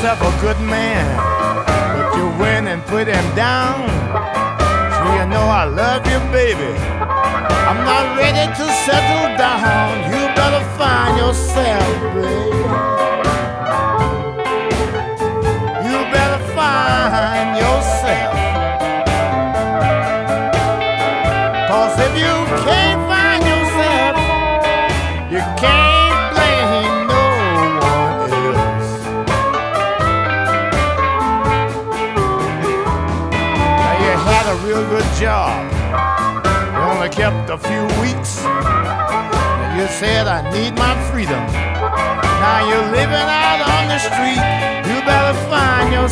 yourself a good man, but you went and put him down. So you know I love you, baby. I'm not ready to settle down. You better find yourself, baby. You better find yourself. 'Cause if you can't find yourself, you can't blame no one else. Now you had a real good job. You only kept a few weeks. And you said I need my freedom. Now you're living out on the street. You better find yourself.